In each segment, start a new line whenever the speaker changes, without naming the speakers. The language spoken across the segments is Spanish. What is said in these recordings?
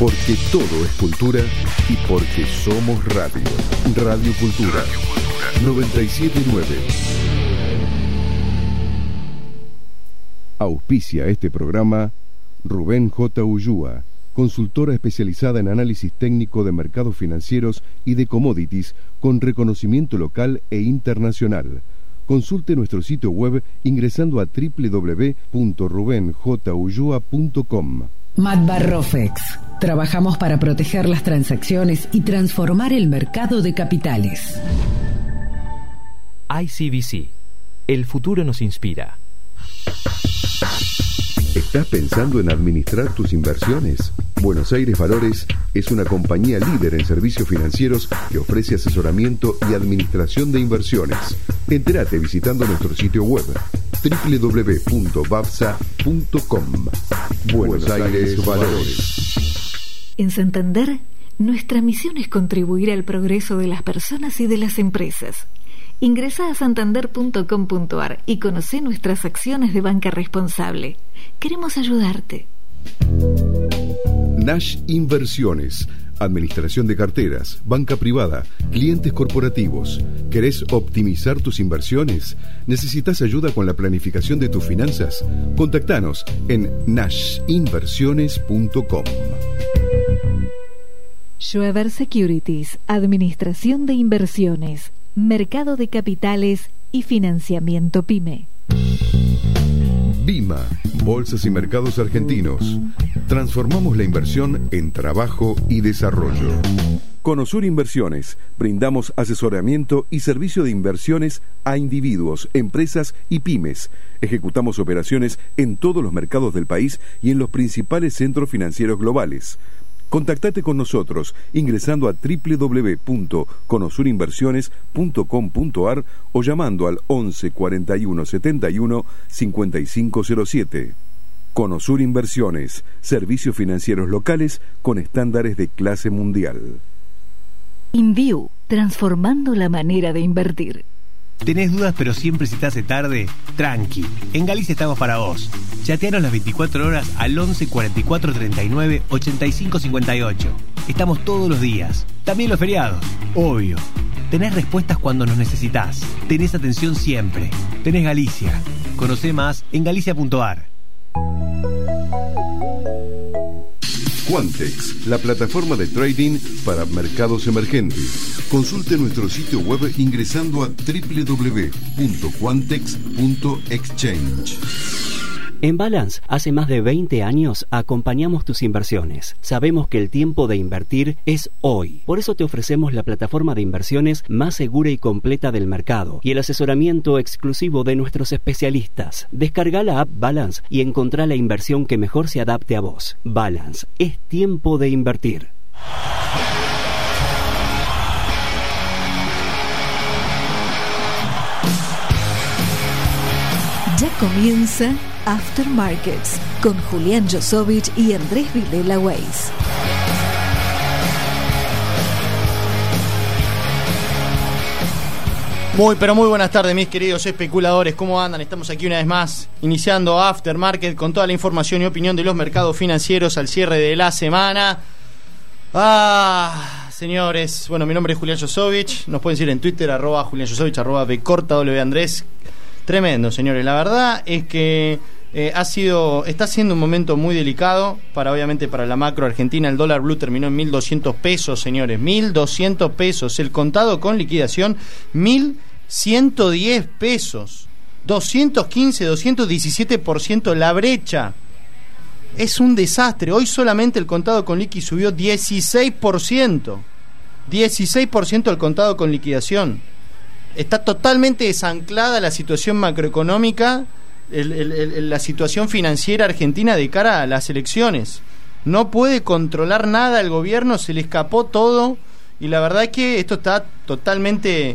Porque todo es cultura y porque somos radio. Radio Cultura 979. Auspicia este programa Rubén J. Ullúa, consultora especializada en análisis técnico de mercados financieros y de commodities con reconocimiento local e internacional. Consulte nuestro sitio web ingresando a www.rubenjulua.com.
Matbarrofex. Trabajamos para proteger las transacciones y transformar el mercado de capitales.
ICBC. El futuro nos inspira.
¿Estás pensando en administrar tus inversiones? Buenos Aires Valores es una compañía líder en servicios financieros que ofrece asesoramiento y administración de inversiones. Entérate visitando nuestro sitio web www.bavsa.com. Buenos Aires Valores.
En Santander, nuestra misión es contribuir al progreso de las personas y de las empresas. Ingresá a santander.com.ar y conocé nuestras acciones de banca responsable. Queremos ayudarte.
Nash Inversiones, administración de carteras, banca privada, clientes corporativos. ¿Querés optimizar tus inversiones? ¿Necesitas ayuda con la planificación de tus finanzas? Contactanos en nashinversiones.com.
Schweber Securities, administración de inversiones, mercado de capitales y financiamiento PYME.
Bima, Bolsas y Mercados Argentinos. Transformamos la inversión en trabajo y desarrollo. Conosur Inversiones. Brindamos asesoramiento y servicio de inversiones a individuos, empresas y pymes. Ejecutamos operaciones en todos los mercados del país y en los principales centros financieros globales. Contactate con nosotros ingresando a www.conosurinversiones.com.ar o llamando al 11 41 71 5507. Conosur Inversiones, servicios financieros locales con estándares de clase mundial.
InView, transformando la manera de invertir.
¿Tenés dudas pero siempre si te hace tarde? Tranqui, en Galicia estamos para vos. Chateanos las 24 horas al 11 44 39 85 58. Estamos todos los días, también los feriados, obvio. Tenés respuestas cuando nos necesitas. Tenés atención siempre. Tenés Galicia. Conocé más en galicia.ar.
Quantex, la plataforma de trading para mercados emergentes. Consulte nuestro sitio web ingresando a www.quantex.exchange.
En Balance, hace más de 20 años acompañamos tus inversiones. Sabemos que el tiempo de invertir es hoy. Por eso te ofrecemos la plataforma de inversiones más segura y completa del mercado y el asesoramiento exclusivo de nuestros especialistas. Descarga la app Balance y encontrá la inversión que mejor se adapte a vos. Balance, es tiempo de invertir.
Ya comienza After Markets con Julián Josovich y Andrés Vilela Weiss.
Muy buenas tardes, mis queridos especuladores. ¿Cómo andan? Estamos aquí una vez más iniciando After Market con toda la información y opinión de los mercados financieros al cierre de la semana. Señores, bueno, mi nombre es Julián Josovich. Nos pueden seguir en Twitter, @Julián Josovich, @bcorta_W_Andrés. Tremendo, señores. La verdad es que está siendo un momento muy delicado obviamente para la macro argentina. El dólar blue terminó en 1.200 pesos, señores. 1.200 pesos. El contado con liquidación, 1.110 pesos. 215, 217% la brecha. Es un desastre. Hoy solamente el contado con liqui subió 16%. 16% el contado con liquidación. Está totalmente desanclada la situación macroeconómica, la situación financiera argentina de cara a las elecciones. No puede controlar nada el gobierno, se le escapó todo y la verdad es que esto está totalmente,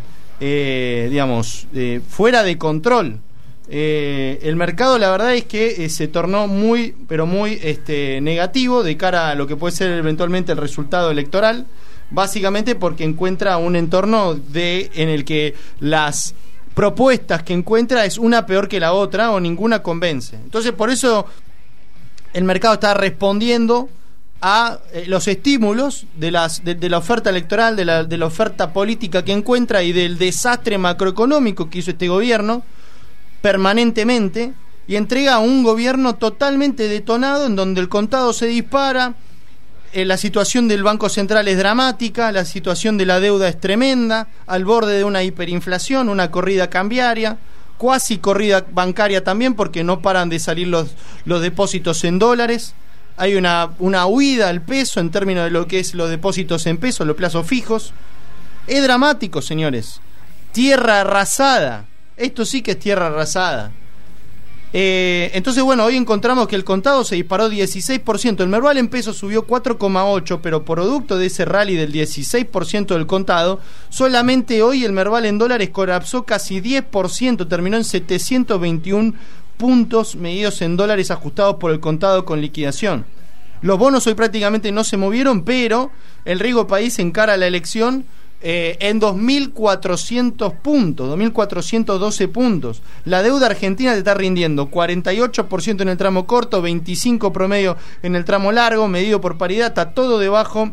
fuera de control. El mercado, la verdad es que se tornó muy negativo de cara a lo que puede ser eventualmente el resultado electoral. Básicamente porque encuentra un entorno en el que las propuestas que encuentra es una peor que la otra o ninguna convence. Entonces por eso el mercado está respondiendo a los estímulos de la oferta electoral, de la oferta política que encuentra y del desastre macroeconómico que hizo este gobierno permanentemente, y entrega un gobierno totalmente detonado en donde el contado se dispara, la situación del Banco Central es dramática, la situación de la deuda es tremenda, al borde de una hiperinflación, una corrida cambiaria, cuasi corrida bancaria también, porque no paran de salir los depósitos en dólares. Hay una huida al peso en términos de lo que es los depósitos en pesos, los plazos fijos. Es dramático, señores. Tierra arrasada. Esto sí que es tierra arrasada. Entonces, bueno, hoy encontramos que el contado se disparó 16%. El Merval en pesos subió 4,8%, pero producto de ese rally del 16% del contado, solamente hoy el Merval en dólares colapsó casi 10%, terminó en 721 puntos medidos en dólares ajustados por el contado con liquidación. Los bonos hoy prácticamente no se movieron, pero el riesgo país encara la elección en 2.400 puntos, 2.412 puntos. La deuda argentina te está rindiendo 48% en el tramo corto, 25% promedio en el tramo largo, medido por paridad, está todo debajo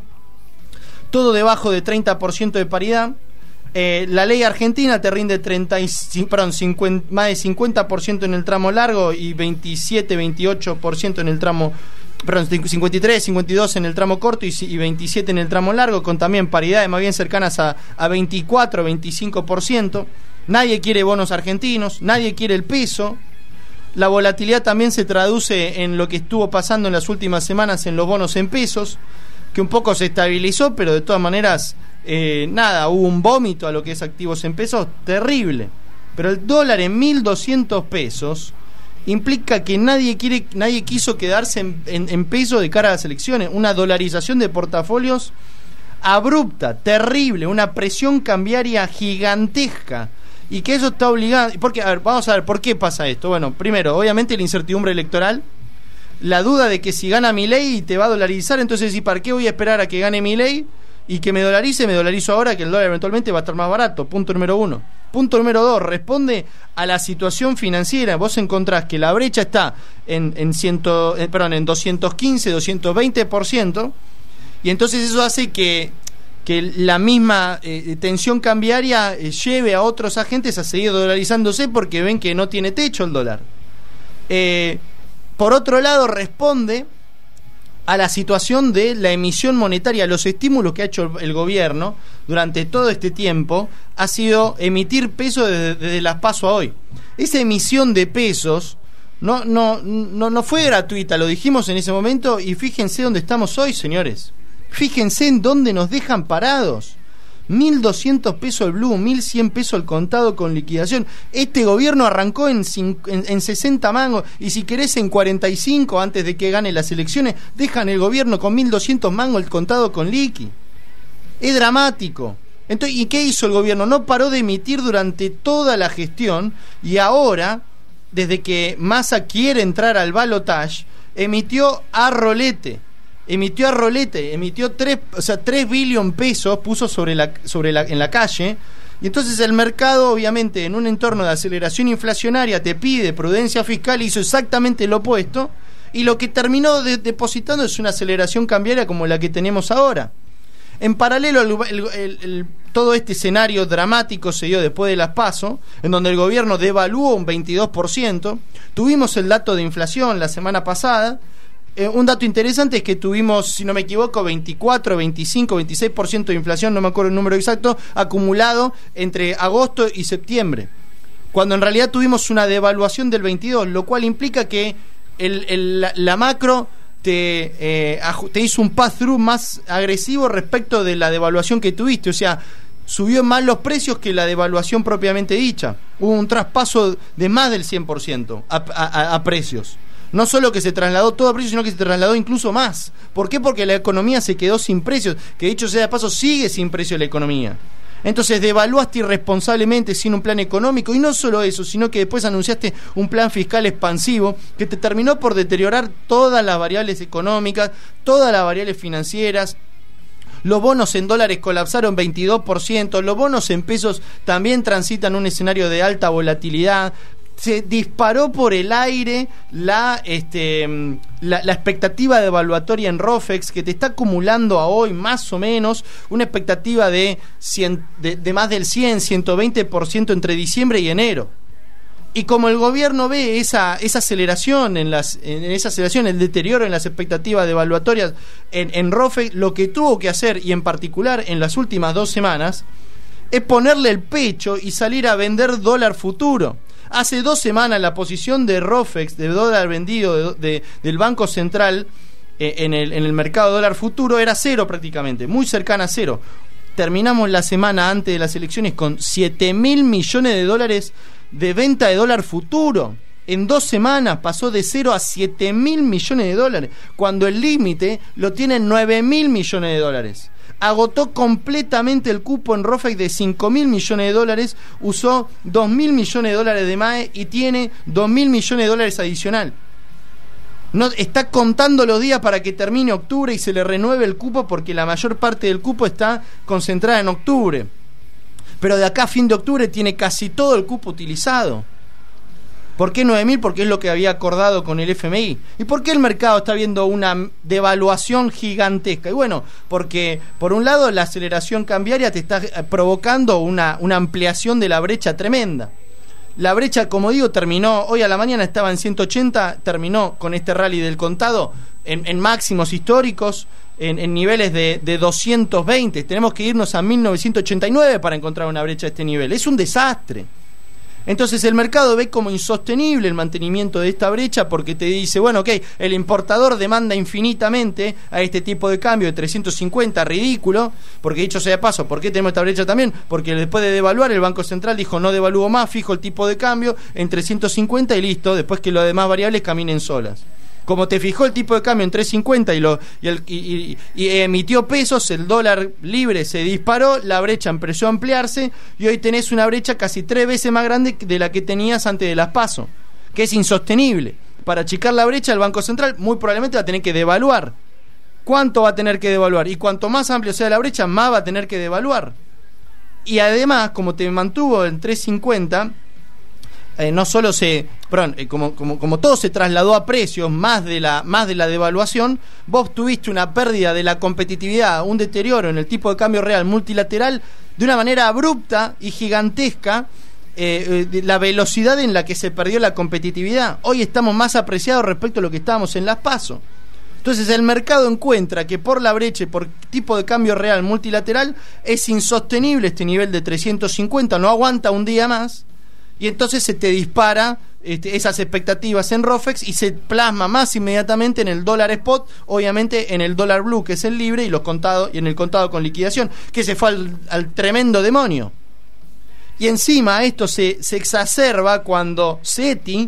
de 30% de paridad. La ley argentina te rinde más de 50% en el tramo largo y 27-28% en el tramo, 53-52 en el tramo corto y 27 en el tramo largo, con también paridades más bien cercanas a 24-25%. Nadie quiere bonos argentinos, nadie quiere el peso. La volatilidad también se traduce en lo que estuvo pasando en las últimas semanas en los bonos en pesos, que un poco se estabilizó, pero de todas maneras hubo un vómito a lo que es activos en pesos terrible. Pero el dólar en 1.200 pesos implica que nadie quiso quedarse en peso de cara a las elecciones. Una dolarización de portafolios abrupta, terrible, una presión cambiaria gigantesca, y que eso está obligado. Porque, vamos a ver por qué pasa esto. Bueno, primero, obviamente la incertidumbre electoral, la duda de que si gana Milei te va a dolarizar, entonces ¿y para qué voy a esperar a que gane Milei y que me dolarizo ahora, que el dólar eventualmente va a estar más barato? Punto número 1. Punto número 2, responde a la situación financiera. Vos encontrás que la brecha está en 215, 220%, y entonces eso hace que la misma tensión cambiaria lleve a otros agentes a seguir dolarizándose porque ven que no tiene techo el dólar. Por otro lado, responde a la situación de la emisión monetaria. Los estímulos que ha hecho el gobierno durante todo este tiempo ha sido emitir pesos desde las PASO a hoy. Esa emisión de pesos no fue gratuita, lo dijimos en ese momento, y fíjense dónde estamos hoy, señores. Fíjense en dónde nos dejan parados. 1.200 pesos el blue, 1.100 pesos el contado con liquidación. Este gobierno arrancó en 60 mangos, y si querés en 45 antes de que gane las elecciones, dejan el gobierno con 1.200 mangos el contado con liqui. Es dramático. Entonces, ¿y qué hizo el gobierno? No paró de emitir durante toda la gestión, y ahora, desde que Massa quiere entrar al balotaje, emitió a rolete, emitió 3 billion pesos, puso en la calle, y entonces el mercado, obviamente, en un entorno de aceleración inflacionaria, te pide prudencia fiscal, hizo exactamente lo opuesto, y lo que terminó depositando es una aceleración cambiaria como la que tenemos ahora. En paralelo, todo este escenario dramático se dio después de las PASO, en donde el gobierno devaluó un 22%. Tuvimos el dato de inflación la semana pasada. Un dato interesante es que tuvimos, si no me equivoco, 24, 25, 26% de inflación, no me acuerdo el número exacto, acumulado entre agosto y septiembre, cuando en realidad tuvimos una devaluación del 22%, lo cual implica que la macro te hizo un pass-through más agresivo respecto de la devaluación que tuviste. O sea, subió más los precios que la devaluación propiamente dicha. Hubo un traspaso de más del 100% a precios. No solo que se trasladó todo a precios, sino que se trasladó incluso más. ¿Por qué? Porque la economía se quedó sin precios, que dicho sea de paso, sigue sin precio la economía. Entonces devaluaste irresponsablemente sin un plan económico, y no solo eso, sino que después anunciaste un plan fiscal expansivo que te terminó por deteriorar todas las variables económicas, todas las variables financieras. Los bonos en dólares colapsaron 22%, los bonos en pesos también transitan un escenario de alta volatilidad. se disparó por el aire la expectativa devaluatoria en ROFEX, que te está acumulando a hoy más o menos una expectativa de más del 120% entre diciembre y enero. Y como el gobierno ve esa aceleración el deterioro en las expectativas devaluatorias en ROFEX, lo que tuvo que hacer, y en particular en las últimas 2 semanas, es ponerle el pecho y salir a vender dólar futuro. Hace 2 semanas la posición de ROFEX, de dólar vendido del Banco Central en el mercado de dólar futuro, era 0 prácticamente, muy cercana a 0. Terminamos la semana antes de las elecciones con 7.000 millones de dólares de venta de dólar futuro. En 2 semanas pasó de 0 a 7.000 millones de dólares, cuando el límite lo tienen 9.000 millones de dólares. Agotó completamente el cupo en ROFEX de 5.000 millones de dólares, usó 2.000 millones de dólares de MAE y tiene 2.000 millones de dólares adicional. No, está contando los días para que termine octubre y se le renueve el cupo, porque la mayor parte del cupo está concentrada en octubre. Pero de acá a fin de octubre tiene casi todo el cupo utilizado. ¿Por qué 9.000? Porque es lo que había acordado con el FMI. ¿Y por qué el mercado está viendo una devaluación gigantesca? Y bueno, porque por un lado la aceleración cambiaria te está provocando una ampliación de la brecha tremenda. La brecha, como digo, terminó, hoy a la mañana estaba en 180, terminó con este rally del contado en máximos históricos, en niveles de 220. Tenemos que irnos a 1989 para encontrar una brecha de este nivel. Es un desastre. Entonces el mercado ve como insostenible el mantenimiento de esta brecha, porque te dice, bueno, ok, el importador demanda infinitamente a este tipo de cambio de 350, ridículo, porque dicho sea de paso, ¿por qué tenemos esta brecha también? Porque después de devaluar, el Banco Central dijo, no devalúo más, fijo el tipo de cambio en 350 y listo, después que las demás variables caminen solas. Como te fijó el tipo de cambio en 3.50 y emitió pesos, el dólar libre se disparó, la brecha empezó a ampliarse y hoy tenés una brecha casi 3 veces más grande de la que tenías antes de las PASO, que es insostenible. Para achicar la brecha, el Banco Central muy probablemente va a tener que devaluar. ¿Cuánto va a tener que devaluar? Y cuanto más amplio sea la brecha, más va a tener que devaluar. Y además, como te mantuvo en 3.50... no solo como todo se trasladó a precios más de la devaluación, vos tuviste una pérdida de la competitividad, un deterioro en el tipo de cambio real multilateral de una manera abrupta y gigantesca, la velocidad en la que se perdió la competitividad. Hoy estamos más apreciados respecto a lo que estábamos en las PASO. Entonces el mercado encuentra que por la brecha y por tipo de cambio real multilateral es insostenible este nivel de 350, no aguanta un día más. Y entonces se te dispara esas expectativas en ROFEX y se plasma más inmediatamente en el dólar spot, obviamente en el dólar blue, que es el libre, y en el contado con liquidación, que se fue al tremendo demonio. Y encima esto se exacerba cuando SETI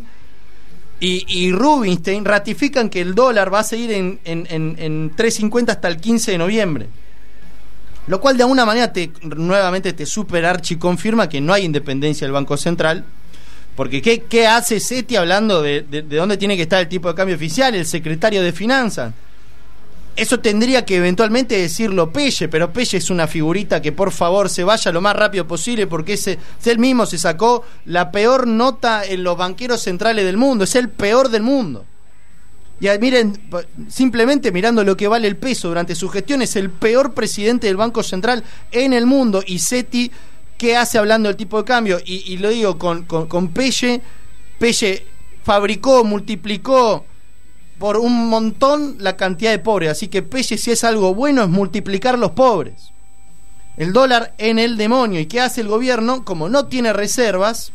y Rubinstein ratifican que el dólar va a seguir en 3.50 hasta el 15 de noviembre. Lo cual de alguna manera nuevamente te super archi confirma que no hay independencia del Banco Central, porque ¿qué hace SETI hablando de dónde tiene que estar el tipo de cambio oficial? El secretario de Finanzas. Eso tendría que eventualmente decirlo Pelle, pero Pelle es una figurita que por favor se vaya lo más rápido posible, porque él mismo se sacó la peor nota en los banqueros centrales del mundo, es el peor del mundo. Y miren, simplemente mirando lo que vale el peso durante su gestión, es el peor presidente del Banco Central en el mundo. Y SETI, ¿qué hace hablando del tipo de cambio? Y lo digo con Pelle. Pelle fabricó, multiplicó por un montón la cantidad de pobres. Así que Pelle, si es algo bueno, es multiplicar los pobres. El dólar en el demonio. ¿Y qué hace el gobierno? Como no tiene reservas,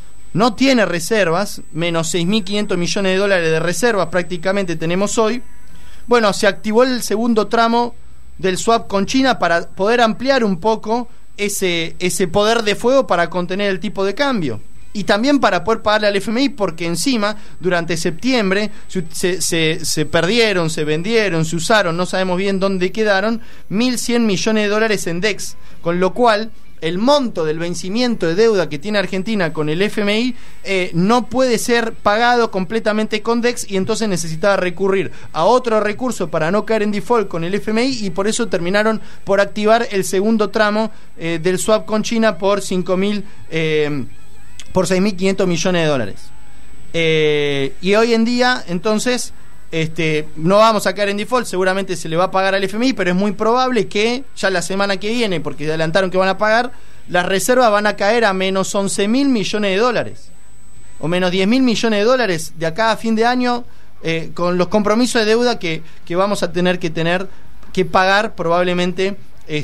menos 6.500 millones de dólares de reservas prácticamente tenemos hoy. Bueno, se activó el segundo tramo del swap con China para poder ampliar un poco ese poder de fuego para contener el tipo de cambio. Y también para poder pagarle al FMI, porque encima, durante septiembre, se perdieron, se vendieron, se usaron, no sabemos bien dónde quedaron, 1.100 millones de dólares en DEX, con lo cual el monto del vencimiento de deuda que tiene Argentina con el FMI no puede ser pagado completamente con DEX, y entonces necesitaba recurrir a otro recurso para no caer en default con el FMI, y por eso terminaron por activar el segundo tramo del swap con China por 5.000 por 6.500 millones de dólares. Y hoy en día, entonces, no vamos a caer en default, seguramente se le va a pagar al FMI, pero es muy probable que ya la semana que viene, porque adelantaron que van a pagar, las reservas van a caer a menos 11.000 millones de dólares, o menos 10.000 millones de dólares de acá a fin de año, con los compromisos de deuda que vamos a tener que pagar probablemente,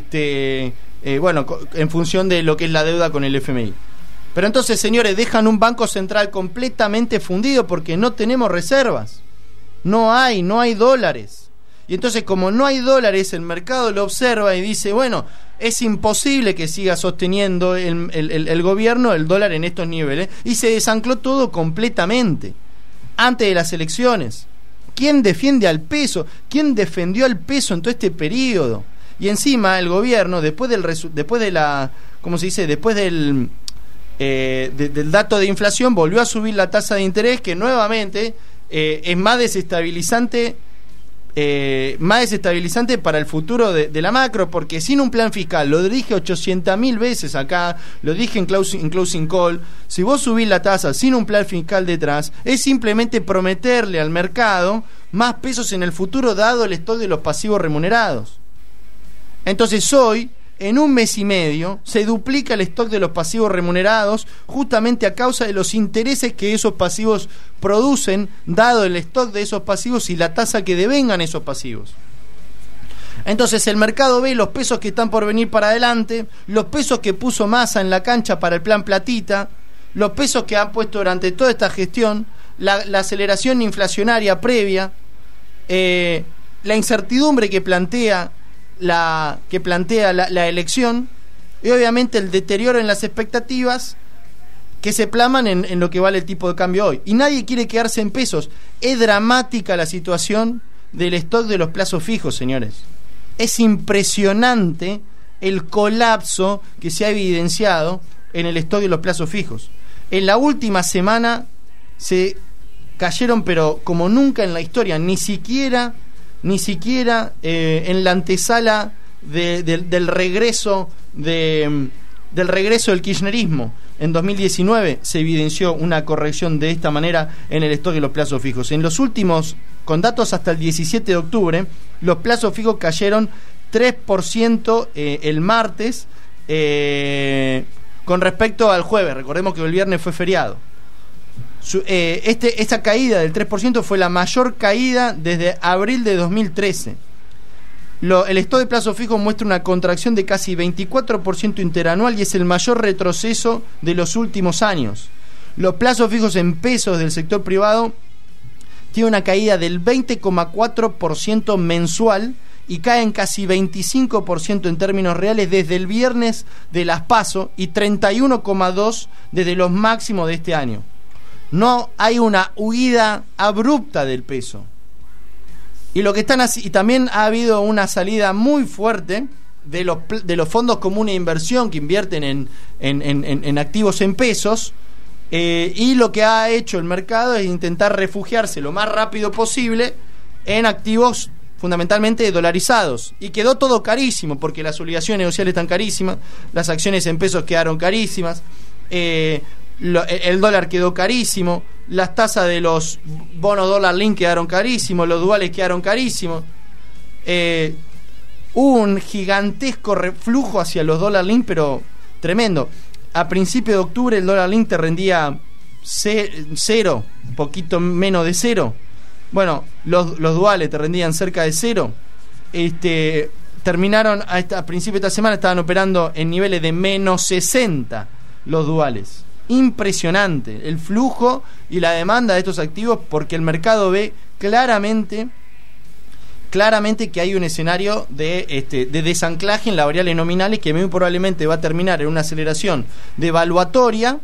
en función de lo que es la deuda con el FMI. Pero entonces, señores, dejan un banco central completamente fundido porque no tenemos reservas. No hay dólares. Y entonces, como no hay dólares, el mercado lo observa y dice, bueno, es imposible que siga sosteniendo el gobierno el dólar en estos niveles. Y se desancló todo completamente antes de las elecciones. ¿Quién defiende al peso? ¿Quién defendió al peso en todo este periodo? Y encima el gobierno, después del dato de inflación, volvió a subir la tasa de interés, que nuevamente es más desestabilizante para el futuro de la macro, porque sin un plan fiscal, lo dije 800.000 veces acá, lo dije en closing call, si vos subís la tasa sin un plan fiscal detrás, es simplemente prometerle al mercado más pesos en el futuro, dado el stock de los pasivos remunerados. Entonces hoy, en un mes y medio, se duplica el stock de los pasivos remunerados, justamente a causa de los intereses que esos pasivos producen, dado el stock de esos pasivos y la tasa que devengan esos pasivos. Entonces el mercado ve los pesos que están por venir para adelante, los pesos que puso Massa en la cancha para el plan Platita, los pesos que han puesto durante toda esta gestión, la aceleración inflacionaria previa, la incertidumbre que plantea la elección, y obviamente el deterioro en las expectativas que se plasman en lo que vale el tipo de cambio hoy. Y nadie quiere quedarse en pesos. Es dramática la situación del stock de los plazos fijos, señores. Es impresionante el colapso que se ha evidenciado en el stock de los plazos fijos. En la última semana se cayeron, pero como nunca en la historia, ni siquiera en la antesala del regreso del kirchnerismo. En 2019 se evidenció una corrección de esta manera en el stock de los plazos fijos. En los últimos, con datos hasta el 17 de octubre, los plazos fijos cayeron 3% el martes con respecto al jueves. Recordemos que el viernes fue feriado. Esta caída del 3% fue la mayor caída desde abril de 2013. El stock de plazo fijo muestra una contracción de casi 24% interanual y es el mayor retroceso de los últimos años. Los plazos fijos en pesos del sector privado tienen una caída del 20,4% mensual y caen casi 25% en términos reales desde el viernes de las PASO y 31,2% desde los máximos de este año. No hay una huida abrupta del peso. Y lo que están así, y también ha habido una salida muy fuerte de los fondos comunes de inversión que invierten en activos en pesos, y lo que ha hecho el mercado es intentar refugiarse lo más rápido posible en activos fundamentalmente dolarizados, y quedó todo carísimo porque las obligaciones negociables están carísimas, las acciones en pesos quedaron carísimas, el dólar quedó carísimo, las tasas de los bonos dólar link quedaron carísimos, los duales quedaron carísimos, hubo un gigantesco reflujo hacia los dólar link, pero tremendo. A principios de octubre el dólar link te rendía cero, un poquito menos de cero. Bueno, los duales te rendían cerca de cero. Terminaron a principios de esta semana, estaban operando en niveles de menos 60 los duales. Impresionante el flujo y la demanda de estos activos, porque el mercado ve claramente que hay un escenario de desanclaje en las variables nominales que muy probablemente va a terminar en una aceleración devaluatoria,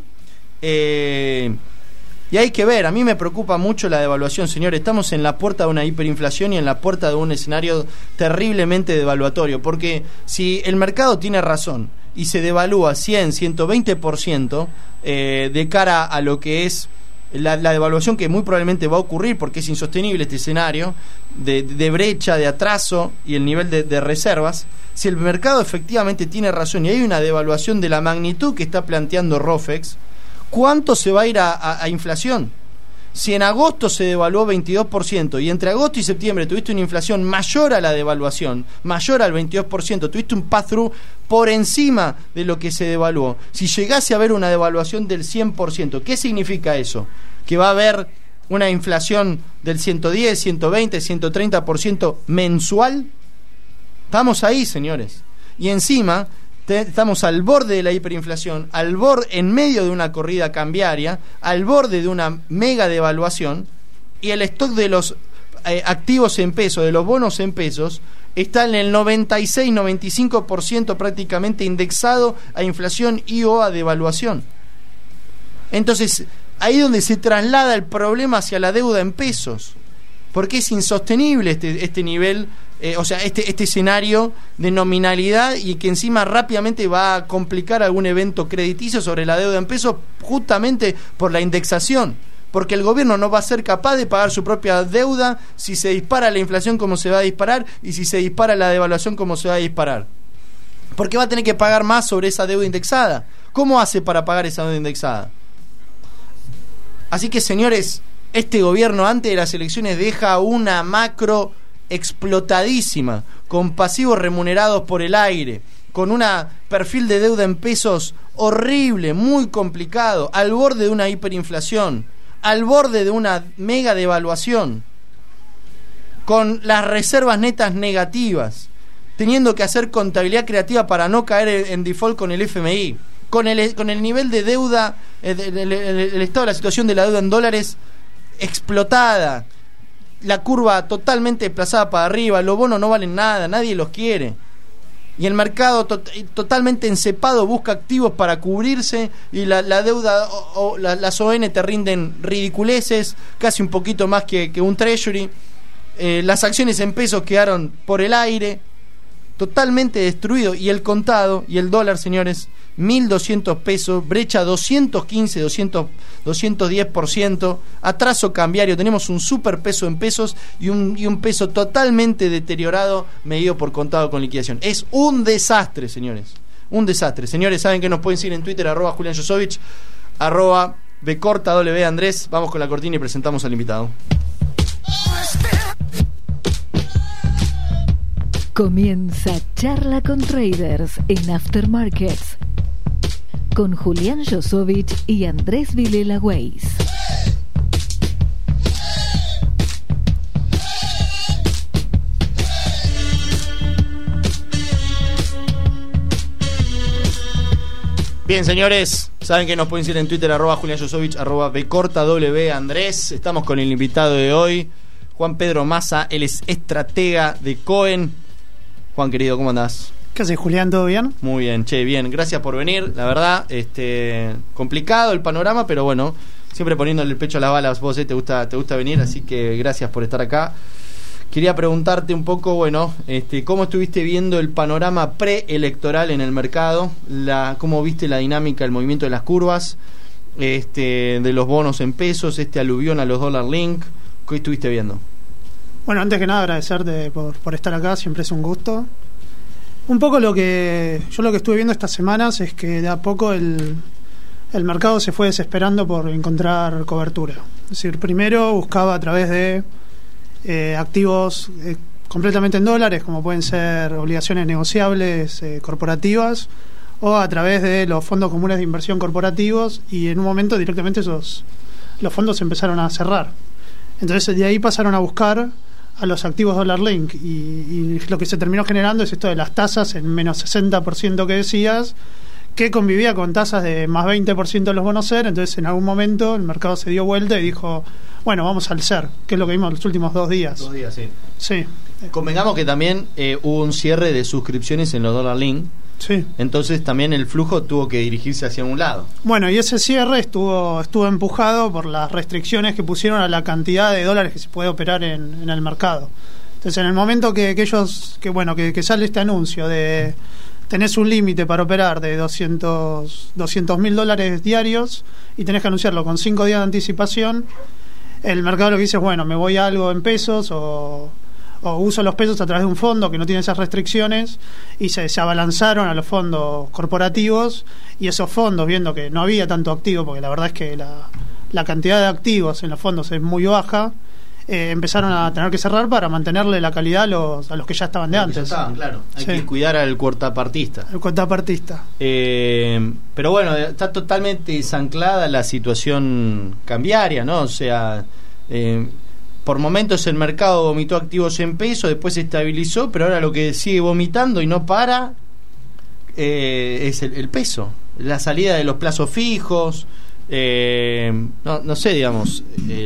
y hay que ver. A mí me preocupa mucho la devaluación, señores. Estamos en la puerta de una hiperinflación y en la puerta de un escenario terriblemente devaluatorio, porque si el mercado tiene razón y se devalúa 100-120% de cara a lo que es la devaluación que muy probablemente va a ocurrir, porque es insostenible este escenario de brecha, de atraso y el nivel de reservas. Si el mercado efectivamente tiene razón y hay una devaluación de la magnitud que está planteando Rofex, ¿cuánto se va a ir a inflación? Si en agosto se devaluó 22% y entre agosto y septiembre tuviste una inflación mayor a la devaluación, mayor al 22%, tuviste un pass-through por encima de lo que se devaluó. Si llegase a haber una devaluación del 100%, ¿qué significa eso? Que va a haber una inflación del 110, 120, 130% mensual. Estamos ahí, señores. Y encima estamos al borde de la hiperinflación, al borde, en medio de una corrida cambiaria, al borde de una mega devaluación, y el stock de los activos en pesos, de los bonos en pesos, está en el 96-95% prácticamente indexado a inflación y o a devaluación. Entonces, ahí es donde se traslada el problema hacia la deuda en pesos, porque es insostenible este nivel, este escenario de nominalidad, y que encima rápidamente va a complicar algún evento crediticio sobre la deuda en pesos, justamente por la indexación, porque el gobierno no va a ser capaz de pagar su propia deuda si se dispara la inflación como se va a disparar, y si se dispara la devaluación como se va a disparar, porque va a tener que pagar más sobre esa deuda indexada. ¿Cómo hace para pagar esa deuda indexada? Así que, señores, este gobierno antes de las elecciones deja una macro explotadísima, con pasivos remunerados por el aire, con un perfil de deuda en pesos horrible, muy complicado, al borde de una hiperinflación, al borde de una mega devaluación, con las reservas netas negativas, teniendo que hacer contabilidad creativa para no caer en default con el FMI, con el nivel de deuda, el estado de la situación de la deuda en dólares explotada, la curva totalmente desplazada para arriba, los bonos no valen nada, nadie los quiere, y el mercado totalmente encepado busca activos para cubrirse, y la deuda o las ON te rinden ridiculeces, casi un poquito más que un treasury. Las acciones en pesos quedaron por el aire, totalmente destruido, y el contado y el dólar, señores, 1.200 pesos, brecha 215, 210%, atraso cambiario, tenemos un superpeso en pesos y un peso totalmente deteriorado medido por contado con liquidación. Es un desastre, señores, un desastre. Señores, saben que nos pueden seguir en Twitter, @Julián Josovich, @BcortaW Andrés. Vamos con la cortina y presentamos al invitado.
Comienza Charla con Traders en Aftermarkets con Julián Josovich y Andrés Vilela Weiss.
Bien, señores, saben que nos pueden seguir en Twitter, @Julián Josovich, @BcortaW Andrés. Estamos con el invitado de hoy, Juan Pedro Massa. Él es estratega de Cohen. Juan, querido, ¿cómo andás?
¿Qué haces, Julián? ¿Todo bien?
Muy bien, che, bien. Gracias por venir. La verdad, complicado el panorama, pero bueno, siempre poniéndole el pecho a las balas. Vos te gusta venir, así que gracias por estar acá. Quería preguntarte un poco, bueno, ¿cómo estuviste viendo el panorama preelectoral en el mercado? ¿Cómo viste la dinámica, el movimiento de las curvas, de los bonos en pesos, aluvión a los dollar link? ¿Qué estuviste viendo?
Bueno, antes que nada agradecerte por estar acá, siempre es un gusto. Un poco lo que estuve viendo estas semanas es que de a poco el mercado se fue desesperando por encontrar cobertura. Es decir, primero buscaba a través de activos completamente en dólares, como pueden ser obligaciones negociables corporativas, o a través de los fondos comunes de inversión corporativos, y en un momento directamente los fondos empezaron a cerrar. Entonces de ahí pasaron a buscar a los activos dólar link, y lo que se terminó generando es esto de las tasas en menos 60% que decías, que convivía con tasas de más 20% de los bonos SER. Entonces en algún momento el mercado se dio vuelta y dijo, bueno, vamos al SER, que es lo que vimos los últimos 2 días.
2 días, sí.
Sí.
Convengamos que también hubo un cierre de suscripciones en los dólar link.
Sí.
Entonces también el flujo tuvo que dirigirse hacia un lado.
Bueno, y ese cierre estuvo empujado por las restricciones que pusieron a la cantidad de dólares que se puede operar en el mercado. Entonces en el momento que sale este anuncio de tenés un límite para operar de $200,000 diarios y tenés que anunciarlo con 5 días de anticipación, el mercado lo que dice es, bueno, me voy a algo en pesos o o uso los pesos a través de un fondo que no tiene esas restricciones, y se abalanzaron a los fondos corporativos, y esos fondos, viendo que no había tanto activo, porque la verdad es que la cantidad de activos en los fondos es muy baja, empezaron a tener que cerrar para mantenerle la calidad a los que ya estaban de antes.
Claro. Hay que cuidar al cuotapartista. Pero bueno, está totalmente desanclada la situación cambiaria, ¿no? O sea, por momentos el mercado vomitó activos en peso, después se estabilizó, pero ahora lo que sigue vomitando y no para es el peso. La salida de los plazos fijos, no sé, digamos,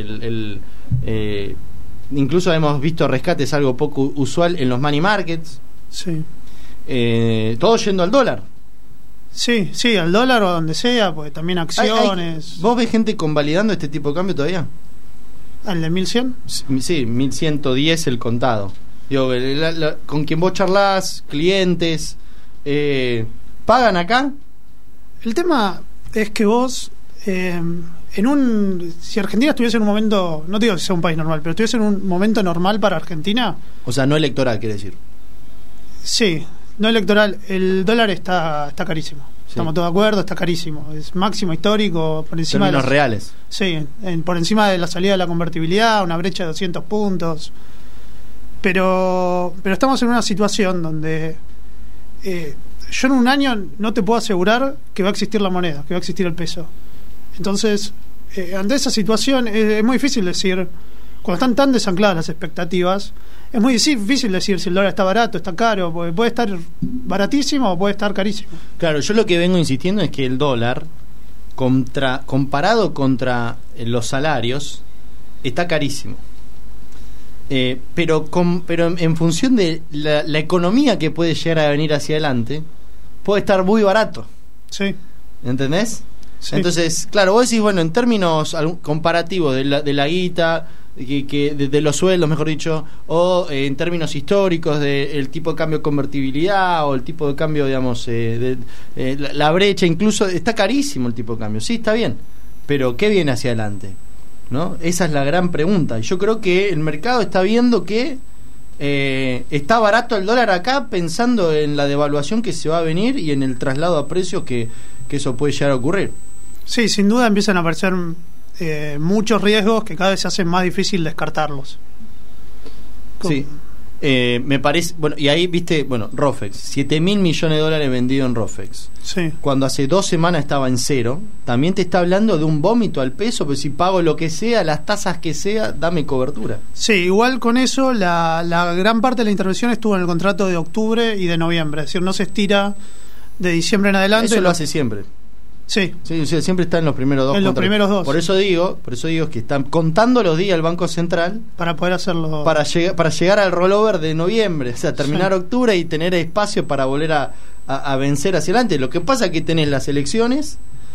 incluso hemos visto rescates, algo poco usual en los money markets.
Sí.
Todo yendo al dólar.
Sí, al dólar o donde sea, porque también acciones.
¿Vos ves gente convalidando este tipo de cambio todavía?
¿Al de 1100?
Sí, 1110 el contado. Digo, con quien vos charlás, clientes, ¿pagan acá?
El tema es que vos, si Argentina estuviese en un momento, no digo que sea un país normal, pero estuviese en un momento normal para Argentina.
O sea, no electoral, quiere decir.
Sí, no electoral. El dólar está carísimo. Sí. Estamos todos de acuerdo, está carísimo. Es máximo histórico, por encima
de los reales.
Sí, por encima de la salida de la convertibilidad, una brecha de 200 puntos. Pero estamos en una situación donde yo en un año no te puedo asegurar que va a existir la moneda, que va a existir el peso. Entonces, ante esa situación es muy difícil decir, cuando están tan desancladas las expectativas, es muy difícil decir si el dólar está barato, está caro, porque puede estar baratísimo o puede estar carísimo.
Claro, yo lo que vengo insistiendo es que el dólar, comparado contra los salarios, está carísimo. Pero en función de la economía que puede llegar a venir hacia adelante, puede estar muy barato.
Sí.
¿Entendés?
Sí.
Entonces, claro, vos decís, bueno, en términos comparativos de la guita, de los sueldos, mejor dicho, o en términos históricos del tipo de cambio de convertibilidad o el tipo de cambio, digamos, la brecha, incluso está carísimo el tipo de cambio. Sí, está bien, pero ¿qué viene hacia adelante? ¿No? Esa es la gran pregunta. Y yo creo que el mercado está viendo que está barato el dólar acá, pensando en la devaluación que se va a venir y en el traslado a precios que eso puede llegar a ocurrir.
Sí, sin duda empiezan a aparecer muchos riesgos que cada vez se hacen más difícil descartarlos.
Sí, me parece, bueno, y ahí viste, bueno, Rofex, $7.000 millones vendidos en Rofex.
Sí.
Cuando hace 2 semanas estaba en cero, también te está hablando de un vómito al peso, pero si pago lo que sea, las tasas que sea, dame cobertura.
Sí, igual con eso, la gran parte de la intervención estuvo en el contrato de octubre y de noviembre, es decir, no se estira de diciembre en adelante.
Eso lo hace siempre.
Sí.
Sí, o sea, siempre está en los primeros dos.
En los primeros dos.
Por eso digo que están contando los días el Banco Central
para poder hacerlo,
para llegar al rollover de noviembre, o sea, terminar octubre y tener espacio para volver a vencer hacia adelante. Lo que pasa es que tenés las elecciones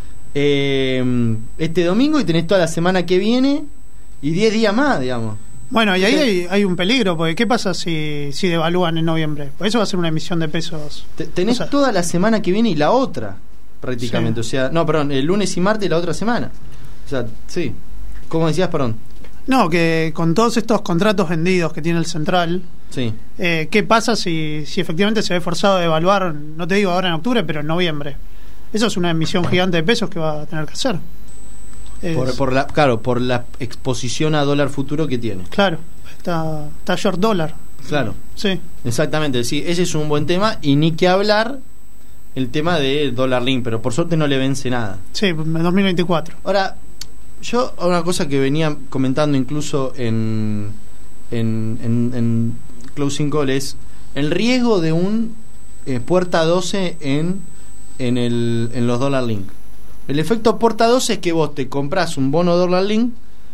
este domingo y tenés toda la semana que viene y 10 días más, digamos.
Bueno, y ahí hay un peligro, porque ¿qué pasa si devalúan en noviembre? Pues eso va a ser una emisión de pesos.
Tenés toda la semana que viene y la otra, prácticamente. Sí. O sea, no, perdón, el lunes y martes y la otra semana. O sea, sí. ¿Cómo decías, perdón?
No, que con todos estos contratos vendidos que tiene el Central,
sí.
¿Qué pasa si efectivamente se ve forzado a devaluar, no te digo ahora en octubre, pero en noviembre? Eso es una emisión gigante de pesos que va a tener que hacer.
Por la exposición a dólar futuro que tiene.
Claro, está short dólar.
Claro.
Sí.
Exactamente, sí, ese es un buen tema, y ni que hablar el tema del dólar link, pero por suerte no le vence nada.
Sí, en 2024.
Ahora, yo una cosa que venía comentando incluso en Closing Call es el riesgo de un puerta 12 en los dólar link. El efecto puerta 12 es que vos te comprás un bono dólar link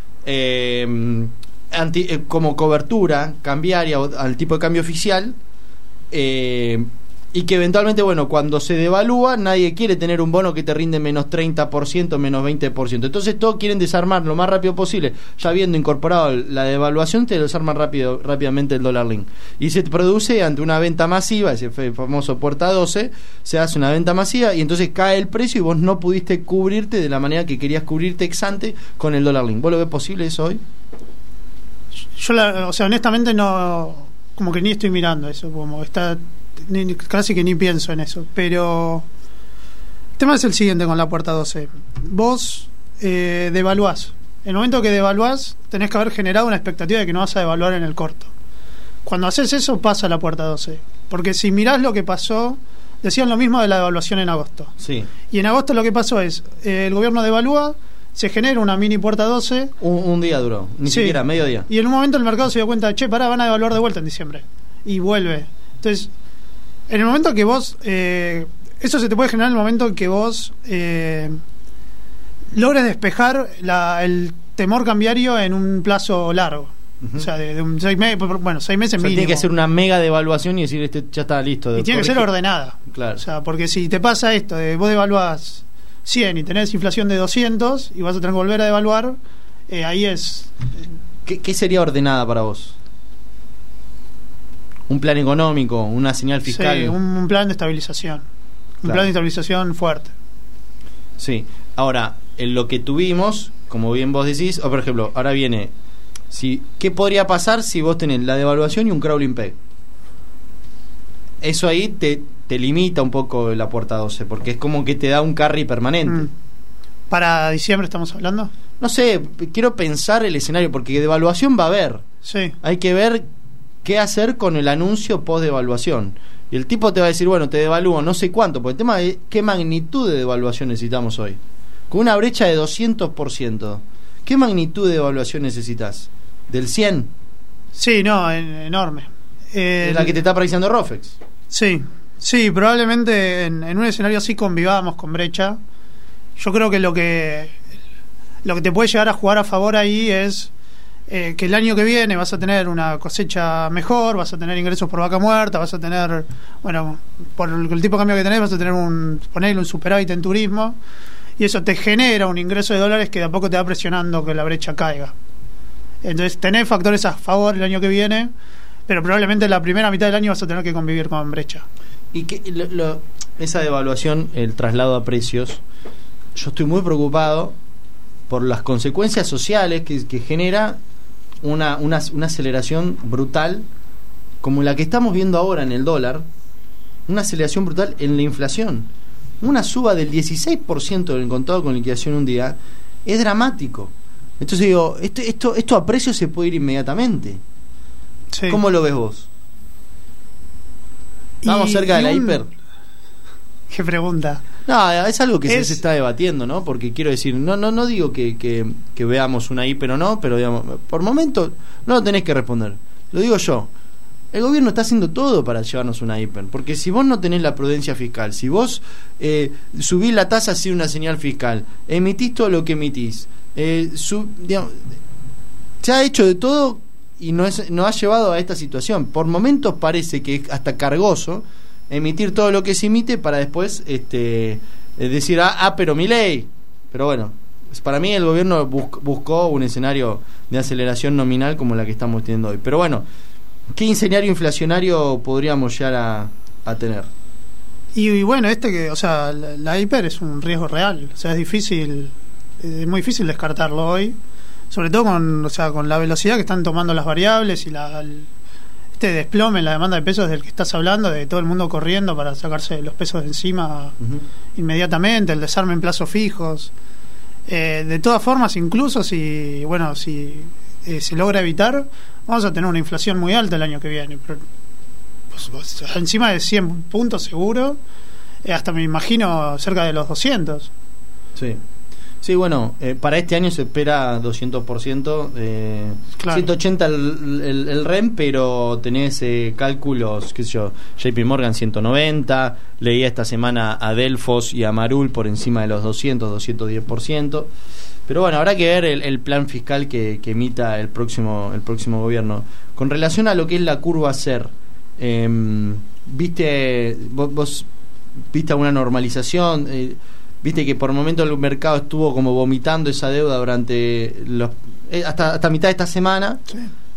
como cobertura cambiaria al tipo de cambio oficial, y que eventualmente, bueno, cuando se devalúa, nadie quiere tener un bono que te rinde menos 30%, menos 20%. Entonces todos quieren desarmar lo más rápido posible. Ya habiendo incorporado la devaluación, te desarman rápidamente el dólar link. Y se produce ante una venta masiva, ese famoso puerta 12, se hace una venta masiva y entonces cae el precio y vos no pudiste cubrirte de la manera que querías cubrirte ex ante con el dólar link. ¿Vos lo ves posible eso hoy?
Yo honestamente no como que ni estoy mirando eso, como casi que ni pienso en eso. Pero el tema es el siguiente con la puerta 12. Vos devaluás. En el momento que devaluás, tenés que haber generado una expectativa de que no vas a devaluar en el corto. Cuando haces eso, pasa la puerta 12. Porque si mirás lo que pasó, decían lo mismo de la devaluación en agosto.
Sí.
Y en agosto lo que pasó es, el gobierno devalúa, se genera una mini puerta 12.
Un día duró, ni siquiera, medio día.
Y en un momento el mercado se dio cuenta, van a devaluar de vuelta en diciembre. Y vuelve. Entonces, en el momento que vos... eso se te puede generar en el momento en que vos logres despejar el temor cambiario en un plazo largo. O sea, de 6 meses, 6 meses mínimo.
Tiene que ser una mega devaluación y decir, ya está listo.
Y tiene que ser ordenada.
Claro.
O sea, porque si te pasa esto, vos devaluás 100 y tenés inflación de 200 y vas a tener que volver a devaluar, ahí es...
¿Qué sería ordenada para vos? ¿Un plan económico? ¿Una señal fiscal?
Sí, un plan de estabilización. Un plan de estabilización fuerte.
Sí. Ahora, en lo que tuvimos, como bien vos decís, o por ejemplo, ahora viene... ¿Qué podría pasar si vos tenés la devaluación y un crawling peg? Eso ahí te limita un poco la puerta 12, porque es como que te da un carry permanente.
¿Para diciembre estamos hablando?
No sé, quiero pensar el escenario, porque devaluación va a haber.
Sí.
Hay que ver qué hacer con el anuncio post devaluación. Y el tipo te va a decir, bueno, te devalúo no sé cuánto, porque el tema es qué magnitud de devaluación necesitamos hoy. Con una brecha de 200%, ¿qué magnitud de devaluación necesitas? ¿Del 100?
Sí, no, enorme.
La que te está preciando Rofex.
Sí, probablemente en un escenario así convivamos con brecha. Yo creo que lo que te puede llegar a jugar a favor ahí es que el año que viene vas a tener una cosecha mejor, vas a tener ingresos por vaca muerta, vas a tener, bueno, por el tipo de cambio que tenés, vas a tener ponerle un superávit en turismo, y eso te genera un ingreso de dólares que de a poco te va presionando que la brecha caiga. Entonces tenés factores a favor el año que viene, pero probablemente la primera mitad del año vas a tener que convivir con brecha.
Y que esa devaluación, el traslado a precios, yo estoy muy preocupado por las consecuencias sociales que genera una aceleración brutal como la que estamos viendo ahora en el dólar, una aceleración brutal en la inflación. Una suba del 16% del contado con liquidación un día es dramático. Entonces digo, esto a precio se puede ir inmediatamente. Sí. ¿Cómo lo ves vos? ¿Estamos cerca de la hiper?
¿Qué pregunta?
No, es algo que se está debatiendo, ¿no? Porque quiero decir, no digo que veamos una hiper o no, pero digamos, por momento no lo tenés que responder. Lo digo yo. El gobierno está haciendo todo para llevarnos una hiper, porque si vos no tenés la prudencia fiscal, si vos subís la tasa sin una señal fiscal, emitís todo lo que emitís, digamos, se ha hecho de todo y nos ha llevado a esta situación. Por momentos parece que es hasta cargoso emitir todo lo que se emite para después decir, pero mi ley. Pero bueno, para mí el gobierno buscó un escenario de aceleración nominal como la que estamos teniendo hoy. Pero bueno, ¿qué escenario inflacionario podríamos llegar a tener?
Y bueno, o sea, la hiper es un riesgo real. O sea, es muy difícil descartarlo hoy, sobre todo con la velocidad que están tomando las variables y este desplome en la demanda de pesos del que estás hablando, de todo el mundo corriendo para sacarse los pesos de encima inmediatamente, el desarme en plazos fijos. De todas formas, incluso si se logra evitar, vamos a tener una inflación muy alta el año que viene, pero, pues, encima de 100 puntos seguro, hasta me imagino cerca de los 200.
Sí, bueno, para este año se espera 200%, claro. 180 el REM, pero tenés cálculos, qué sé yo, JP Morgan 190, leía esta semana a Delfos y a Marul por encima de los 210%. Pero bueno, habrá que ver el plan fiscal que emita el próximo gobierno. Con relación a lo que es la curva SER, ¿vos viste alguna normalización? Viste que por momento el mercado estuvo como vomitando esa deuda durante hasta mitad de esta semana. Sí.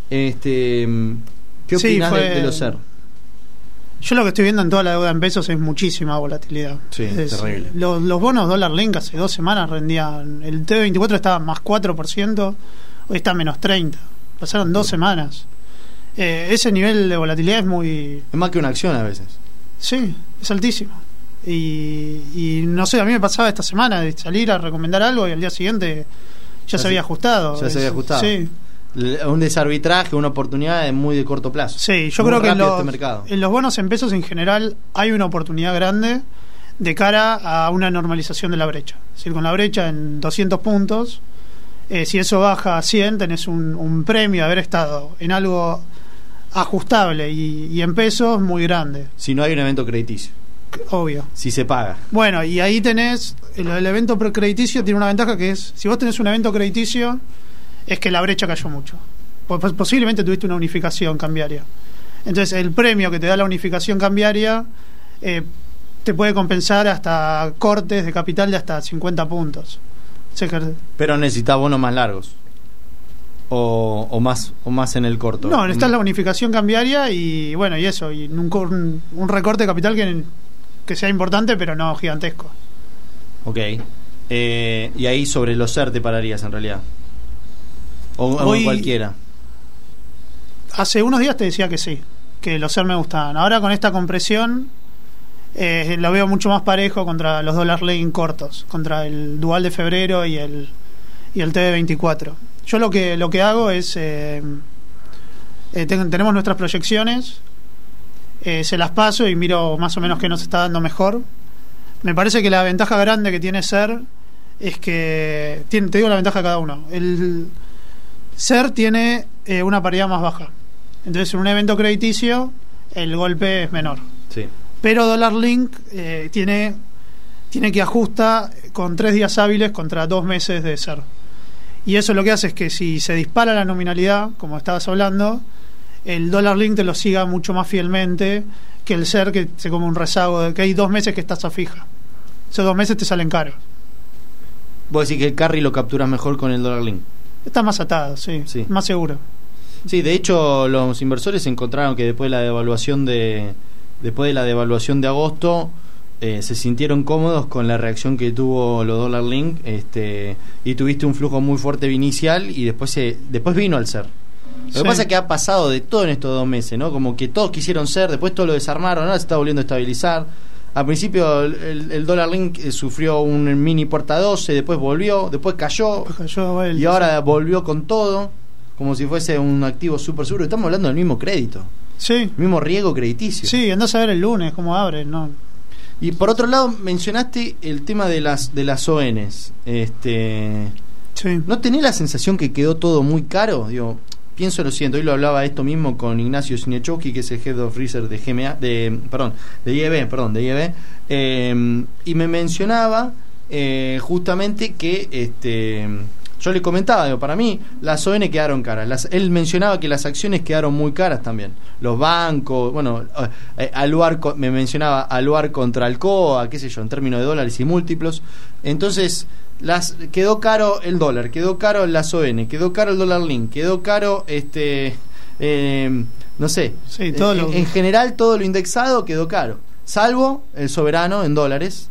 ¿Qué opinás de los SER?
Yo lo que estoy viendo en toda la deuda en pesos es muchísima volatilidad.
Sí, es terrible.
Los bonos dólar link hace 2 semanas rendían, el T24 estaba más 4%, hoy está menos 30%. Pasaron 2 semanas. ese nivel de volatilidad es muy...
Es más que una acción a veces.
Sí, es altísimo. Y no sé, a mí me pasaba esta semana de salir a recomendar algo y al día siguiente ya se había ajustado.
Ya se había ajustado.
Sí.
Un desarbitraje, una oportunidad muy de corto plazo.
Sí, yo
muy
creo que
en
los bonos en pesos en general hay una oportunidad grande de cara a una normalización de la brecha. Es decir, con la brecha en 200 puntos, si eso baja a 100, tenés un premio de haber estado en algo ajustable y en pesos muy grande.
Si no hay un evento crediticio.
Obvio.
Si se paga.
Bueno, y ahí tenés, el evento crediticio tiene una ventaja que es, si vos tenés un evento crediticio, es que la brecha cayó mucho. Posiblemente tuviste una unificación cambiaria. Entonces, el premio que te da la unificación cambiaria te puede compensar hasta cortes de capital de hasta 50 puntos.
Pero necesitas bonos más largos. O más en el corto.
No, necesitas la unificación cambiaria y bueno, y eso, y un recorte de capital que sea importante, pero no gigantesco.
Ok. Y ahí sobre los SER te pararías en realidad. O cualquiera.
Hace unos días te decía que sí, que los SER me gustaban. Ahora con esta compresión lo veo mucho más parejo contra los dólar link cortos, contra el dual de febrero y el TB24. Yo lo que hago es tenemos nuestras proyecciones, se las paso y miro más o menos qué nos está dando mejor. Me parece que la ventaja grande que tiene SER es que te digo la ventaja de cada uno. El SER tiene una paridad más baja, entonces en un evento crediticio el golpe es menor.
Sí. Pero
Dollar Link tiene que ajusta con 3 días hábiles contra 2 meses de SER. Y eso lo que hace es que si se dispara la nominalidad, como estabas hablando, el Dollar Link te lo siga mucho más fielmente que el SER, que se come un rezago de que hay 2 meses que estás a fija. Esos 2 meses te salen caros.
Vos decís que el carry lo capturas mejor con el Dollar Link.
Está más atado, sí. Más seguro.
Sí, de hecho los inversores encontraron que después de la devaluación de agosto se sintieron cómodos con la reacción que tuvo los Dollar Link, y tuviste un flujo muy fuerte inicial y después vino al SER. Lo que pasa es que ha pasado de todo en estos 2 meses, ¿no? Como que todos quisieron SER, después todo lo desarmaron, ahora se está volviendo a estabilizar. Al principio el Dollar Link sufrió un mini puerta 12, después volvió, después cayó y ahora volvió con todo, como si fuese un activo súper seguro. Estamos hablando del mismo crédito, el mismo riesgo crediticio.
Sí, andás a ver el lunes cómo abre, ¿no?
Y por otro lado mencionaste el tema de las ONs. ¿No tenés la sensación que quedó todo muy caro? Digo, pienso lo siguiente, hoy lo hablaba esto mismo con Ignacio Siniechowski, que es el Head of Research de IEB, y me mencionaba justamente que yo le comentaba, digo, para mí las ON quedaron caras. Él mencionaba que las acciones quedaron muy caras también. Los bancos, bueno, Aluar, me mencionaba Aluar contra Alcoa, qué sé yo, en términos de dólares y múltiplos. Entonces, quedó caro el dólar, quedó caro las ON, quedó caro el Dollar Link, quedó caro no sé, en general todo lo indexado quedó caro, salvo el soberano en dólares,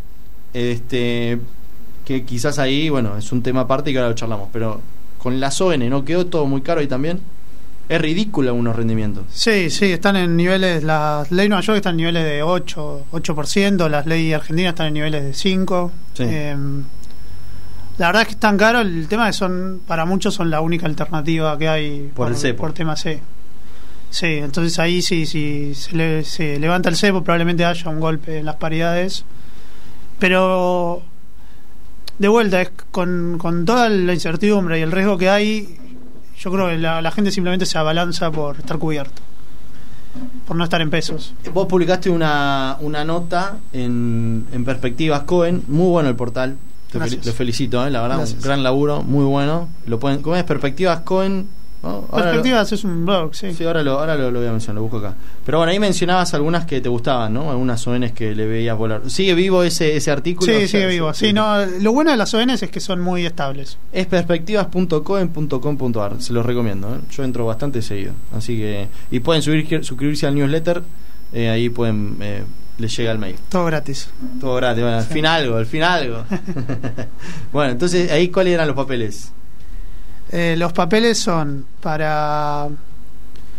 que quizás ahí, bueno, es un tema aparte y que ahora lo charlamos, pero con las ON no quedó todo muy caro ahí también. Es ridículo algunos rendimientos.
Sí, están en niveles, la ley Nueva York está en niveles de 8%, las leyes argentinas están en niveles de 5%. Sí. La verdad es que están caros, el tema es que para muchos son la única alternativa que hay
por el cepo.
Por tema C. Sí, entonces ahí si se levanta el cepo probablemente haya un golpe en las paridades, pero de vuelta es con toda la incertidumbre y el riesgo que hay, yo creo que la gente simplemente se abalanza por estar cubierto, por no estar en pesos.
Vos publicaste una nota en Perspectivas Cohen, muy bueno el portal. Lo felicito, la verdad. Gracias. Un gran laburo, muy bueno. ¿Cómo es? Perspectivas Cohen, ¿no?
Perspectivas es un blog, sí.
Sí, ahora lo voy a mencionar, lo busco acá. Pero bueno, ahí mencionabas algunas que te gustaban, ¿no? Algunas ONs que le veías volar. ¿Sigue vivo ese artículo?
Sí, sigue vivo. Sí, no, lo bueno de las ONs es que son muy estables.
Es perspectivas.cohen.com.ar, se los recomiendo, ¿eh? Yo entro bastante seguido. Así que. Y pueden suscribirse al newsletter, ahí pueden. Les llega el mail.
Todo gratis.
Bueno, al fin algo. Bueno, entonces, ahí ¿cuáles eran los papeles?
Los papeles son para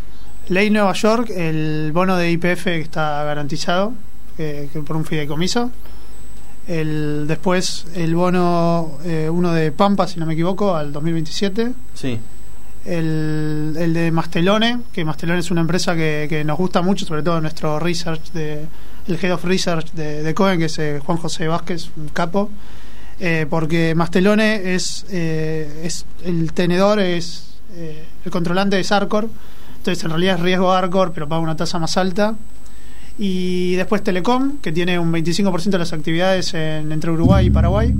Ley Nueva York, el bono de YPF que está garantizado que por un fideicomiso. Después el bono, uno de Pampa, si no me equivoco, al 2027.
Sí.
El de Mastelone, que Mastelone es una empresa que nos gusta mucho, sobre todo nuestro research, el Head of Research de Cohen, que es Juan José Vázquez, un capo. Porque Mastelone es el tenedor, es el controlante de Sarcor, entonces en realidad es riesgo Arcor, pero paga una tasa más alta. Y después Telecom, que tiene un 25% de las actividades entre Uruguay y Paraguay.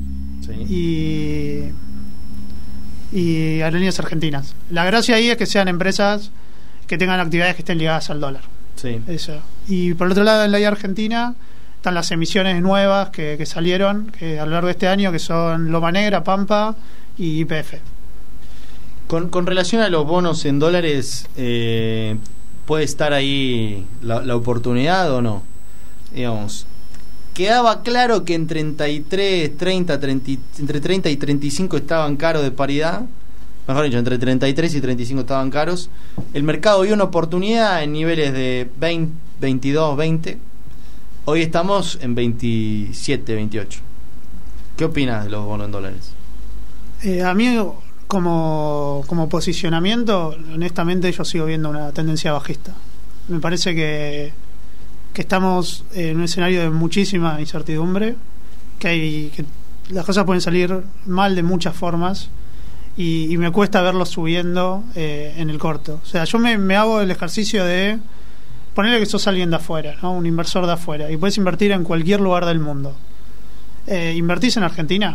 Sí. Y Aerolíneas Argentinas. La gracia ahí es que sean empresas que tengan actividades que estén ligadas al dólar.
Sí.
Eso. Y por el otro lado, en la ley argentina están las emisiones nuevas que salieron a lo largo de este año, que son Loma Negra, Pampa y YPF.
Con relación a los bonos en dólares, ¿puede estar ahí la oportunidad o no? Digamos, quedaba claro que en 33, 30, entre 30 y 35 estaban caros de paridad. Mejor dicho, entre 33 y 35 estaban caros. El mercado vio una oportunidad en niveles de 20, 22, 20. Hoy estamos en 27, 28. ¿Qué opinas de los bonos en dólares?
A mí, como posicionamiento, honestamente yo sigo viendo una tendencia bajista. Me parece que estamos en un escenario de muchísima incertidumbre, que las cosas pueden salir mal de muchas formas y me cuesta verlos subiendo en el corto. O sea, yo me hago el ejercicio de ponerle que sos alguien de afuera, ¿no? Un inversor de afuera, y puedes invertir en cualquier lugar del mundo. ¿Invertís en Argentina?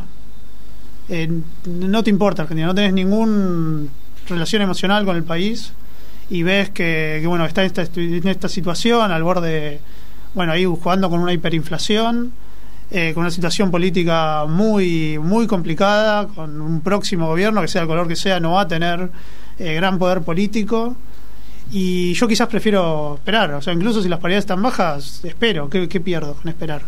No te importa Argentina, no tenés ninguna relación emocional con el país y ves que bueno, está en esta situación al borde, bueno, ahí jugando con una hiperinflación, con una situación política muy muy complicada, con un próximo gobierno, que sea el color que sea, no va a tener gran poder político, y yo quizás prefiero esperar. O sea, incluso si las paridades están bajas, espero. ¿Qué pierdo con esperar?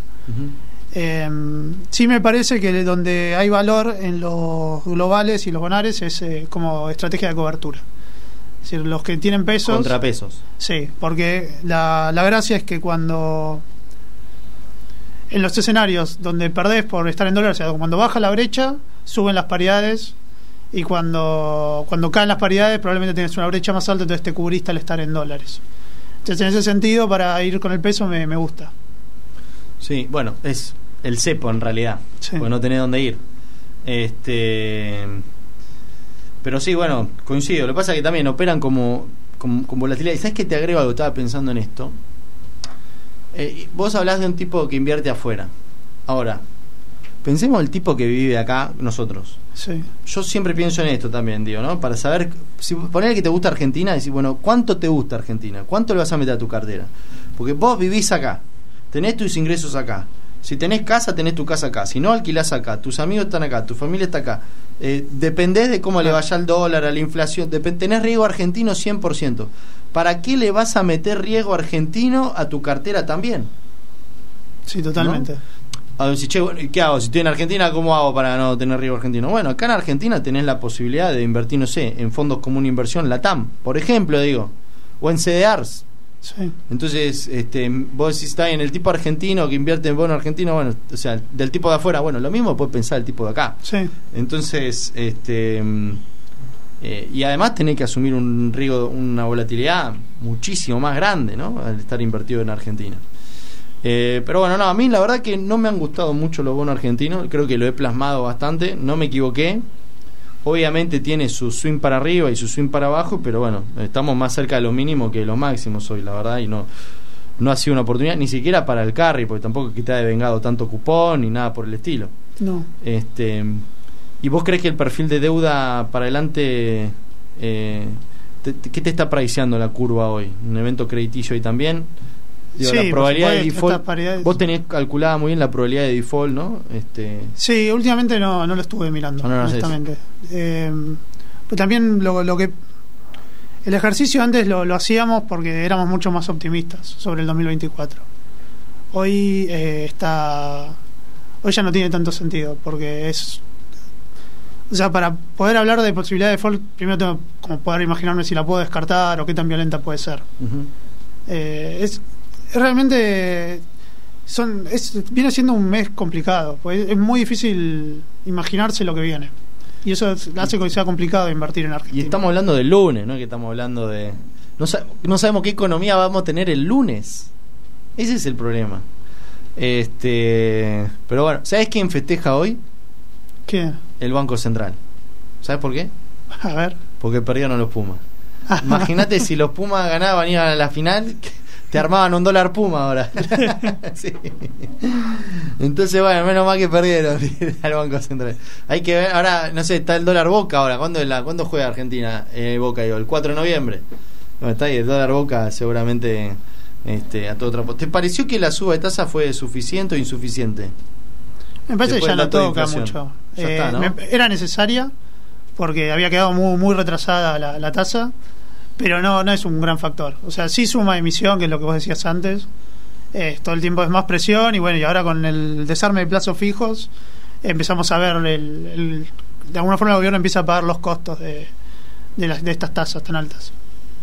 Sí, me parece que donde hay valor en los globales y los bonares es como estrategia de cobertura. Es decir, los que tienen pesos,
contrapesos. Sí,
porque la gracia es que cuando en los escenarios donde perdés por estar en dólares, o sea, cuando baja la brecha, suben las paridades, y cuando caen las paridades probablemente tenés una brecha más alta, entonces te cubriste al estar en dólares. Entonces, en ese sentido, para ir con el peso me gusta.
Sí, bueno, es el cepo en realidad, sí, porque no tenés dónde ir. Pero sí, bueno, coincido. Lo que pasa es que también operan con volatilidad. ¿Y sabes qué? Te agrego algo, estaba pensando en esto. Vos hablás de un tipo que invierte afuera. Ahora, pensemos el tipo que vive acá, nosotros.
Sí.
Yo siempre pienso en esto también, digo, ¿no? Para saber, si ponele que te gusta Argentina, decir, bueno, ¿cuánto te gusta Argentina? ¿Cuánto le vas a meter a tu cartera? Porque vos vivís acá, tenés tus ingresos acá. Si tenés casa, tenés tu casa acá. Si no, alquilás acá. Tus amigos están acá, tu familia está acá. Dependés de cómo le vaya al dólar, a la inflación. Tenés riesgo argentino 100%. ¿Para qué le vas a meter riesgo argentino a tu cartera también?
Sí, totalmente.
¿No? A ver, ¿qué hago? Si estoy en Argentina, ¿cómo hago para no tener riesgo argentino? Bueno, acá en Argentina tenés la posibilidad de invertir, no sé, en fondos como una inversión LATAM, por ejemplo, digo, o en CDRs.
Sí.
Entonces, vos si estás en el tipo argentino que invierte en bono argentino, bueno, o sea, del tipo de afuera, bueno, lo mismo puede pensar el tipo de acá.
Sí.
Entonces, y además tenés que asumir un riesgo, una volatilidad muchísimo más grande, ¿no? Al estar invertido en Argentina. Pero bueno, no, a mí la verdad que no me han gustado mucho los bonos argentinos. Creo que lo he plasmado bastante, no me equivoqué. Obviamente tiene su swing para arriba y su swing para abajo, pero bueno, estamos más cerca de lo mínimo que de lo máximo hoy, la verdad, y no ha sido una oportunidad ni siquiera para el carry, porque tampoco es que te ha devengado tanto cupón ni nada por el estilo.
No.
¿Y vos crees que el perfil de deuda para adelante, qué te está priceando la curva hoy? ¿Un evento crediticio ahí también? Digo,
sí,
la probabilidad de default, vos
sí,
tenés calculada muy bien la probabilidad de default, ¿no?
Sí, últimamente no lo estuve mirando, honestamente. Pero también lo que el ejercicio antes lo hacíamos porque éramos mucho más optimistas sobre el 2024. Hoy ya no tiene tanto sentido, porque O sea, para poder hablar de posibilidad de default, primero tengo como poder imaginarme si la puedo descartar o qué tan violenta puede ser. Es realmente viene siendo un mes complicado, pues es muy difícil imaginarse lo que viene. Y eso hace que sea complicado invertir en Argentina.
Y estamos hablando del lunes, ¿no? Que estamos hablando de... No sabemos qué economía vamos a tener el lunes. Ese es el problema. Pero bueno, ¿sabes quién festeja hoy?
¿Qué?
El Banco Central. ¿Sabes por qué?
A ver.
Porque perdieron los Pumas. Imagínate si los Pumas ganaban, iban a la final, te armaban $1 Puma ahora. Sí. Entonces, bueno, menos mal que perdieron al Banco Central. Hay que ver, ahora, no sé, está el dólar Boca ahora. ¿Cuándo juega Argentina Boca? El 4 de noviembre. Bueno, está ahí, el dólar Boca seguramente a todo trapo. ¿Te pareció que la suba de tasa fue suficiente o insuficiente?
Me parece que ya no toca mucho.
Ya está, ¿no?
Era necesaria porque había quedado muy, muy retrasada la tasa, pero no es un gran factor. O sea, sí suma emisión, que es lo que vos decías antes. Todo el tiempo es más presión y bueno, y ahora con el desarme de plazos fijos empezamos a ver de alguna forma el gobierno empieza a pagar los costos de estas tasas tan altas.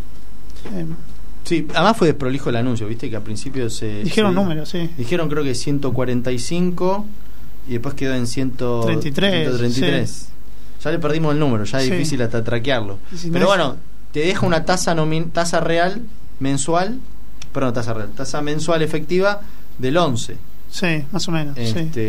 Sí, además fue desprolijo el anuncio, viste que al principio
dijeron números, sí.
Dijeron creo que 145 y después quedó en 133. Sí. Ya le perdimos el número, ya es difícil hasta traquearlo. Pero bueno, te deja una tasa real mensual, perdón, tasa mensual efectiva del 11.
Sí, más o menos.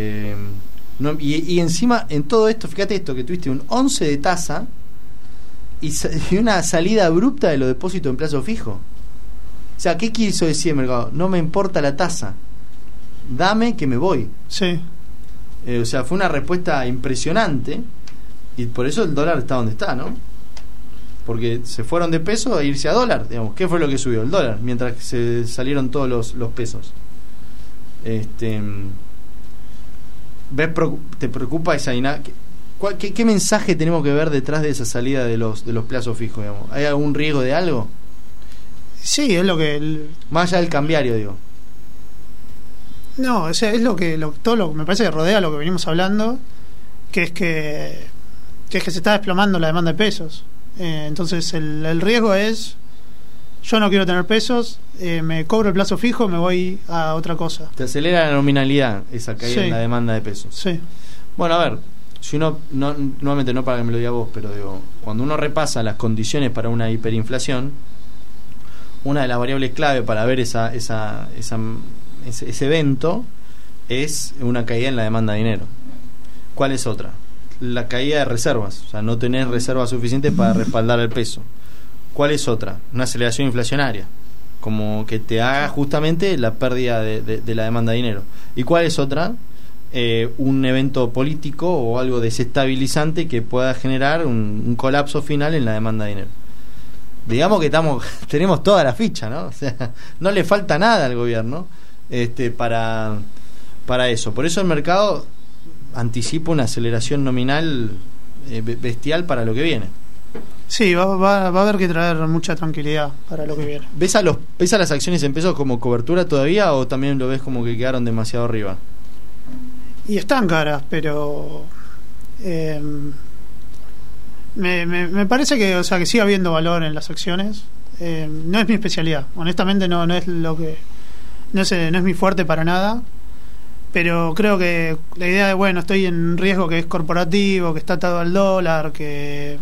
Y encima en todo esto, fíjate esto, que tuviste un 11 de tasa y una salida abrupta de los depósitos en plazo fijo. O sea, ¿qué quiso decir el mercado? No me importa la tasa, dame que me voy.
Sí.
O sea, fue una respuesta impresionante y por eso el dólar está donde está, ¿no? Porque se fueron de peso a irse a dólar, digamos. ¿Qué fue lo que subió? El dólar, mientras que se salieron todos los pesos. ¿Te preocupa esa dinámica? ¿Qué mensaje tenemos que ver detrás de esa salida de los plazos fijos, digamos? ¿Hay algún riesgo de algo?
Sí, es lo que...
Más allá del cambiario, digo.
No, o sea, es todo lo que me parece que rodea lo que venimos hablando, que es que se está desplomando la demanda de pesos. Entonces el riesgo es, yo no quiero tener pesos, me cobro el plazo fijo, me voy a otra cosa.
Te acelera la nominalidad esa caída en la demanda de pesos.
Sí.
Bueno, a ver, si uno, nuevamente no para que me lo diga vos, pero digo, cuando uno repasa las condiciones para una hiperinflación, una de las variables clave para ver ese evento es una caída en la demanda de dinero. ¿Cuál es otra? La caída de reservas, o sea, no tener reservas suficientes para respaldar el peso. ¿Cuál es otra? Una aceleración inflacionaria, como que te haga justamente la pérdida de la demanda de dinero. ¿Y cuál es otra? Un evento político o algo desestabilizante que pueda generar un colapso final en la demanda de dinero. Digamos que tenemos toda la ficha, ¿no? O sea, no le falta nada al gobierno para eso. Por eso el mercado anticipa una aceleración nominal bestial para lo que viene.
Sí, va a haber que traer mucha tranquilidad para lo que viene.
¿Ves a las acciones en pesos como cobertura todavía o también lo ves como que quedaron demasiado arriba?
Y están caras, pero me parece que, o sea, que sigue habiendo valor en las acciones. No es mi especialidad, honestamente no es lo que no es mi fuerte para nada, pero creo que la idea de, bueno, estoy en riesgo que es corporativo, que está atado al dólar, que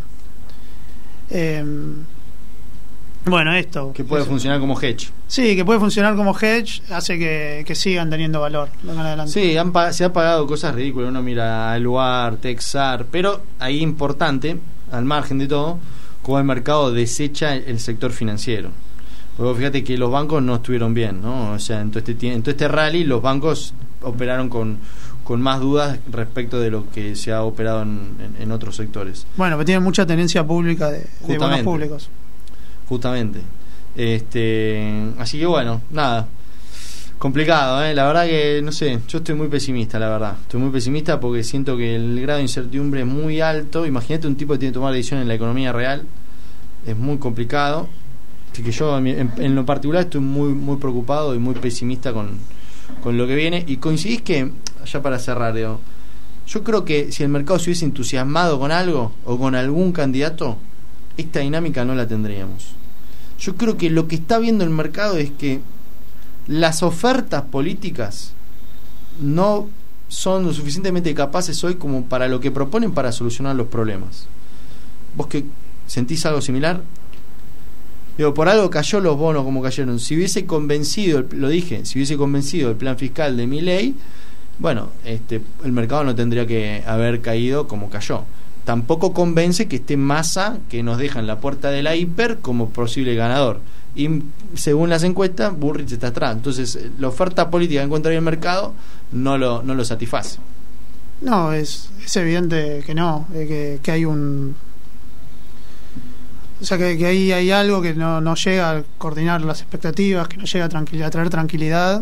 bueno, esto
que puede funcionar como hedge.
Sí, que puede funcionar como hedge, hace que sigan teniendo valor en adelante.
Sí, se han pagado cosas ridículas. Uno mira a Luar, Texar, pero ahí importante, al margen de todo, cómo el mercado desecha el sector financiero. Porque fíjate que los bancos no estuvieron bien, ¿no? O sea, en todo este rally los bancos operaron con más dudas respecto de lo que se ha operado en otros sectores.
Bueno, pero tienen mucha tenencia pública de bonos públicos.
Justamente. Así que bueno, nada. Complicado, la verdad que, no sé, yo estoy muy pesimista, la verdad. Estoy muy pesimista porque siento que el grado de incertidumbre es muy alto. Imagínate un tipo que tiene que tomar decisiones en la economía real. Es muy complicado. Así que yo, en lo particular, estoy muy, muy preocupado y muy pesimista con lo que viene. Y coincidís que, ya para cerrar, digo, Yo creo que si el mercado se hubiese entusiasmado con algo o con algún candidato, esta dinámica no la tendríamos. Yo creo que lo que está viendo el mercado es que las ofertas políticas no son lo suficientemente capaces hoy como para lo que proponen para solucionar los problemas. ¿Vos que sentís algo similar? Digo, por algo cayó los bonos como cayeron. Si hubiese convencido, lo dije, si hubiese convencido el plan fiscal de Milei, bueno, el mercado no tendría que haber caído como cayó. Tampoco convence que esté Massa, que nos deja en la puerta de la hiper como posible ganador. Y según las encuestas, Bullrich está atrás. Entonces, la oferta política que encuentra hoy el mercado no lo satisface.
No, es evidente que no, que hay un... O sea, que ahí hay algo que no llega a coordinar las expectativas, que no llega a traer tranquilidad.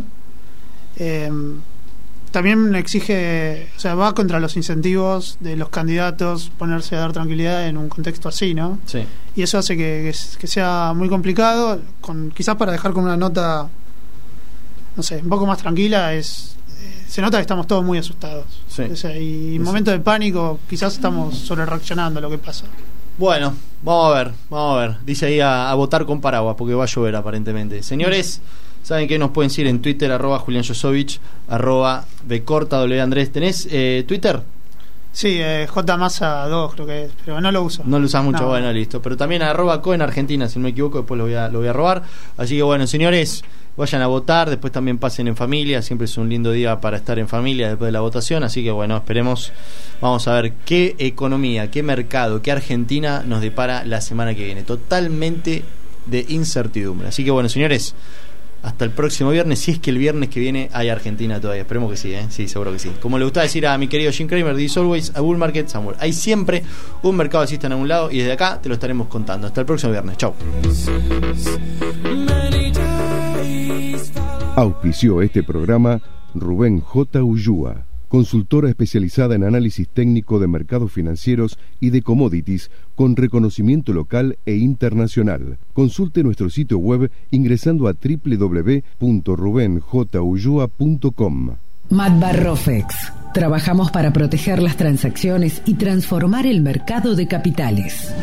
También exige, o sea, va contra los incentivos de los candidatos ponerse a dar tranquilidad en un contexto así, ¿no?
Sí.
Y eso hace que sea muy complicado. Quizás para dejar con una nota, no sé, un poco más tranquila, se nota que estamos todos muy asustados.
Sí.
O sea, y en momentos de pánico quizás estamos sobre reaccionando a lo que pasa.
Bueno, vamos a ver. Dice ahí a votar con paraguas porque va a llover aparentemente. Señores, saben que nos pueden seguir en Twitter, @JulianJosovich, @bcorta_W_Andrés. ¿Tenés Twitter?
Sí, JMassa2 creo que es, pero no lo uso.
No lo usás mucho, bueno, listo. Pero también @Coenargentina, si no me equivoco, después lo voy a robar. Así que bueno, señores, vayan a votar, después también pasen en familia, siempre es un lindo día para estar en familia después de la votación, así que bueno, esperemos, vamos a ver qué economía, qué mercado, qué Argentina nos depara la semana que viene, totalmente de incertidumbre. Así que bueno, señores, hasta el próximo viernes, si es que el viernes que viene hay Argentina todavía. Esperemos que sí, sí, seguro que sí. Como le gusta decir a mi querido Jim Cramer, this always a bull market somewhere. Hay siempre un mercado alcista en algún lado y desde acá te lo estaremos contando. Hasta el próximo viernes. Chau.
Auspició este programa Rubén J. Ullúa, consultora especializada en análisis técnico de mercados financieros y de commodities con reconocimiento local e internacional. Consulte nuestro sitio web ingresando a www.rubenjulua.com.
Matbarrofex. Trabajamos para proteger las transacciones y transformar el mercado de capitales.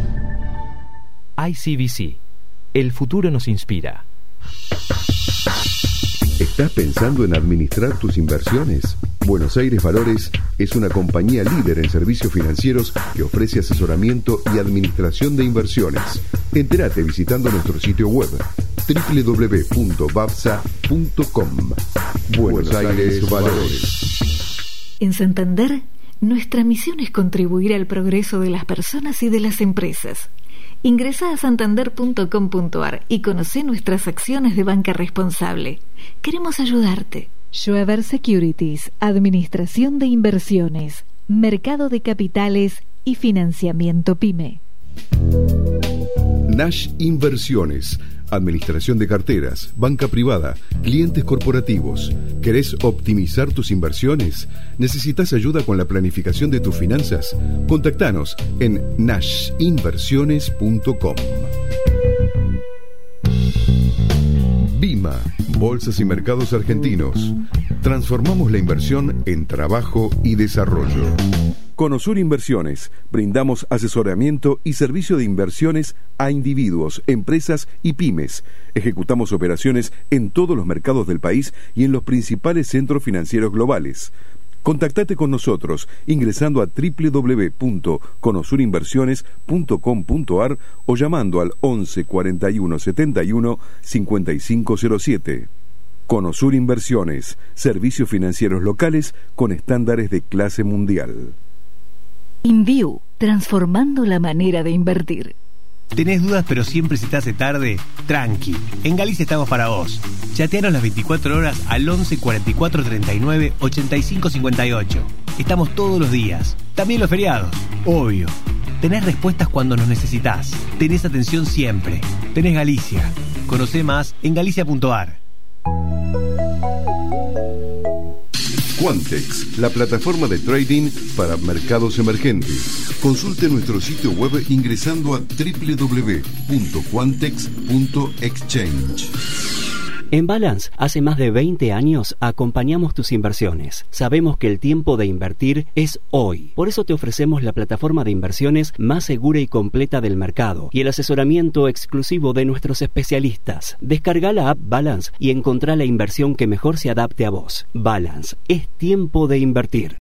ICBC. El futuro nos inspira.
¿Estás pensando en administrar tus inversiones? Buenos Aires Valores es una compañía líder en servicios financieros que ofrece asesoramiento y administración de inversiones. Entérate visitando nuestro sitio web www.babsa.com. Buenos Aires Valores.
En Santander, nuestra misión es contribuir al progreso de las personas y de las empresas. Ingresá a santander.com.ar y conocé nuestras acciones de banca responsable. Queremos ayudarte.
Schweber Securities, Administración de Inversiones, Mercado de Capitales y Financiamiento PYME.
Nash Inversiones, administración de carteras, banca privada, clientes corporativos. ¿Querés optimizar tus inversiones? ¿Necesitas ayuda con la planificación de tus finanzas? Contactanos en nashinversiones.com. BIMA, Bolsas y Mercados Argentinos. Transformamos la inversión en trabajo y desarrollo. Conosur Inversiones. Brindamos asesoramiento y servicio de inversiones a individuos, empresas y pymes. Ejecutamos operaciones en todos los mercados del país y en los principales centros financieros globales. Contactate con nosotros ingresando a www.conosurinversiones.com.ar o llamando al 11 41 71 5507. Conosur Inversiones, servicios financieros locales con estándares de clase mundial.
InView, transformando la manera de invertir.
¿Tenés dudas pero siempre se te hace tarde? Tranqui, en Galicia estamos para vos. Chateanos las 24 horas al 11 44 39 85 58. Estamos todos los días, también los feriados, obvio. Tenés respuestas cuando nos necesitas. Tenés atención siempre. Tenés Galicia. Conocé más en galicia.ar.
Quantex, la plataforma de trading para mercados emergentes. Consulte nuestro sitio web ingresando a www.quantex.exchange.
En Balance, hace más de 20 años acompañamos tus inversiones. Sabemos que el tiempo de invertir es hoy. Por eso te ofrecemos la plataforma de inversiones más segura y completa del mercado y el asesoramiento exclusivo de nuestros especialistas. Descarga la app Balance y encontrá la inversión que mejor se adapte a vos. Balance, es tiempo de invertir.